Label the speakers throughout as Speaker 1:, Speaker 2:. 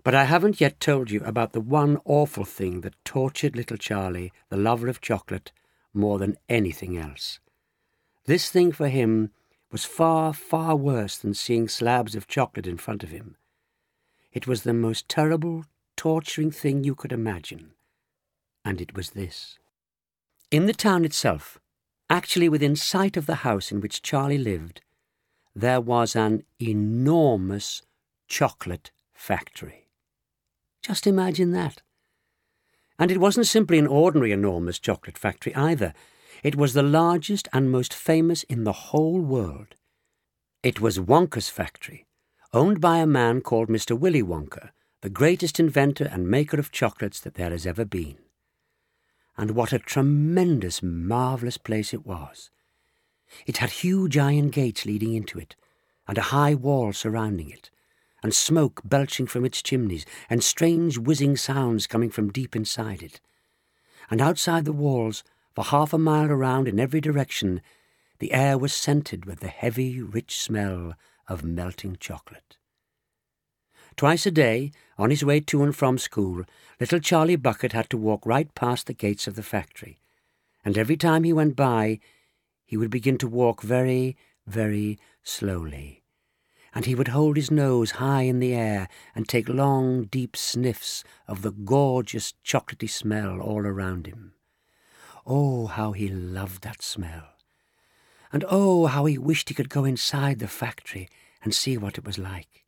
Speaker 1: But I haven't yet told you about the one awful thing that tortured little Charlie, the lover of chocolate, more than anything else. This thing for him was far, far worse than seeing slabs of chocolate in front of him. It was the most terrible, torturing thing you could imagine. And it was this. In the town itself, actually within sight of the house in which Charlie lived, there was an enormous chocolate factory. Just imagine that. And it wasn't simply an ordinary enormous chocolate factory either. It was the largest and most famous in the whole world. It was Wonka's factory, owned by a man called Mr. Willy Wonka, the greatest inventor and maker of chocolates that there has ever been. And what a tremendous, marvellous place it was. It had huge iron gates leading into it, and a high wall surrounding it, and smoke belching from its chimneys, and strange whizzing sounds coming from deep inside it. And outside the walls, for half a mile around in every direction, the air was scented with the heavy, rich smell of melting chocolate. Twice a day, on his way to and from school, little Charlie Bucket had to walk right past the gates of the factory, and every time he went by, he would begin to walk very, very slowly, and he would hold his nose high in the air and take long, deep sniffs of the gorgeous, chocolatey smell all around him. Oh, how he loved that smell! And oh, how he wished he could go inside the factory and see what it was like.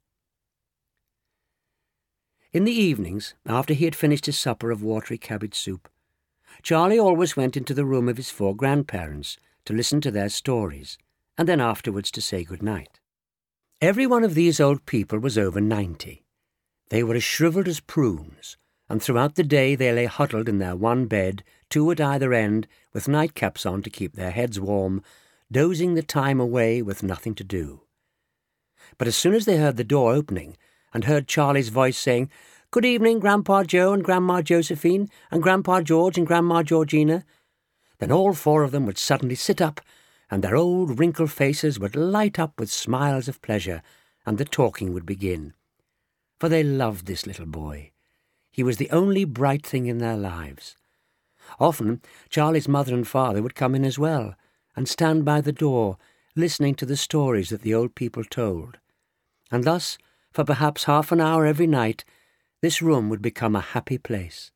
Speaker 1: In the evenings, after he had finished his supper of watery cabbage soup, Charlie always went into the room of his 4 grandparents to listen to their stories, and then afterwards to say good night. Every one of these old people was over 90. They were as shriveled as prunes, and throughout the day they lay huddled in their one bed, 2 at either end, with nightcaps on to keep their heads warm, dozing the time away with nothing to do. But as soon as they heard the door opening, and heard Charlie's voice saying, "Good evening, Grandpa Joe and Grandma Josephine, and Grandpa George and Grandma Georgina," then all 4 of them would suddenly sit up, and their old wrinkled faces would light up with smiles of pleasure, and the talking would begin. For they loved this little boy. He was the only bright thing in their lives. Often Charlie's mother and father would come in as well, and stand by the door, listening to the stories that the old people told. And thus, for perhaps half an hour every night, this room would become a happy place.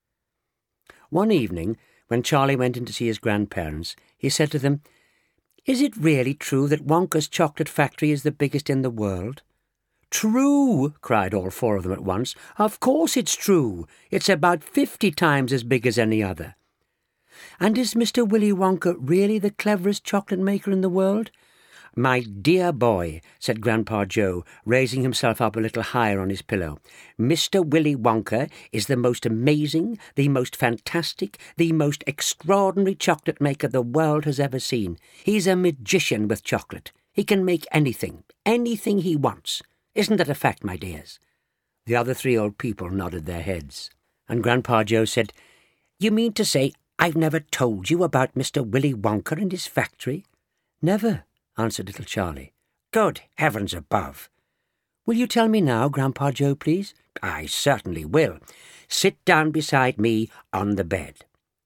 Speaker 1: One evening, when Charlie went in to see his grandparents, he said to them, "Is it really true that Wonka's chocolate factory is the biggest in the world?" "True!" cried all 4 of them at once. "Of course it's true. It's about 50 times as big as any other." "And is Mr. Willy Wonka really the cleverest chocolate maker in the world?" "My dear boy," said Grandpa Joe, raising himself up a little higher on his pillow, "Mr. Willy Wonka is the most amazing, the most fantastic, the most extraordinary chocolate maker the world has ever seen. He's a magician with chocolate. He can make anything he wants. Isn't that a fact, my dears?" The other 3 old people nodded their heads, and Grandpa Joe said, "You mean to say I've never told you about Mr. Willy Wonka and his factory?" "Never," answered little Charlie. "Good heavens above!" "Will you tell me now, Grandpa Joe, please?" "I certainly will. Sit down beside me on the bed."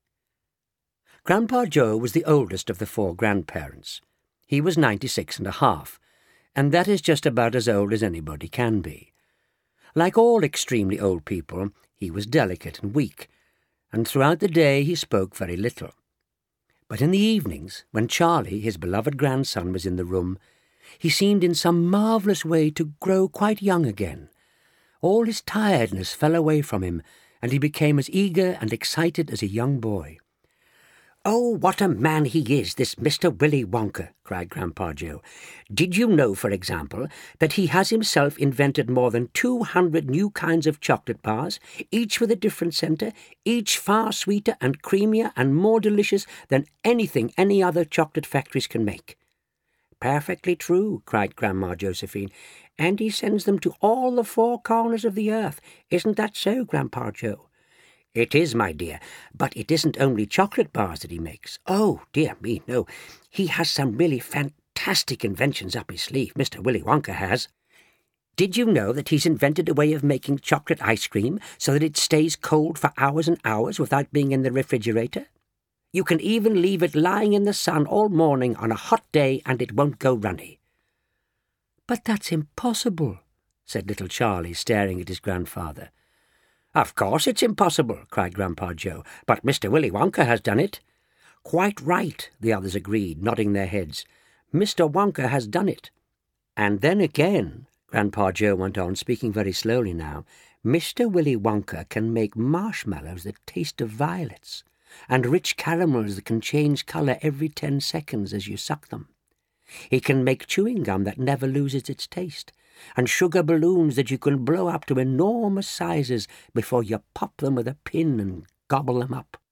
Speaker 1: Grandpa Joe was the oldest of the 4 grandparents. He was 96 and a half, and that is just about as old as anybody can be. Like all extremely old people, he was delicate and weak, and throughout the day he spoke very little. But in the evenings, when Charlie, his beloved grandson, was in the room, he seemed in some marvellous way to grow quite young again. All his tiredness fell away from him, and he became as eager and excited as a young boy. "Oh, what a man he is, this Mr. Willy Wonka," cried Grandpa Joe. "Did you know, for example, that he has himself invented more than 200 new kinds of chocolate bars, each with a different centre, each far sweeter and creamier and more delicious than anything any other chocolate factories can make?" "Perfectly true," cried Grandma Josephine. "And he sends them to all the 4 corners of the earth. Isn't that so, Grandpa Joe?" "It is, my dear, but it isn't only chocolate bars that he makes. Oh, dear me, no. He has some really fantastic inventions up his sleeve, Mr. Willy Wonka has." Did you know that he's invented a way of making chocolate ice cream so that it stays cold for hours and hours without being in the refrigerator? You can even leave it lying in the sun all morning on a hot day and it won't go runny." "But that's impossible," said little Charlie, staring at his grandfather. "Of course it's impossible," cried Grandpa Joe, "but Mr. Willy Wonka has done it." "Quite right," the others agreed, nodding their heads. "Mr. Wonka has done it. And then again," Grandpa Joe went on, speaking very slowly now, "Mr. Willy Wonka can make marshmallows that taste of violets, and rich caramels that can change colour every 10 seconds as you suck them. He can make chewing gum that never loses its taste, and sugar balloons that you can blow up to enormous sizes before you pop them with a pin and gobble them up."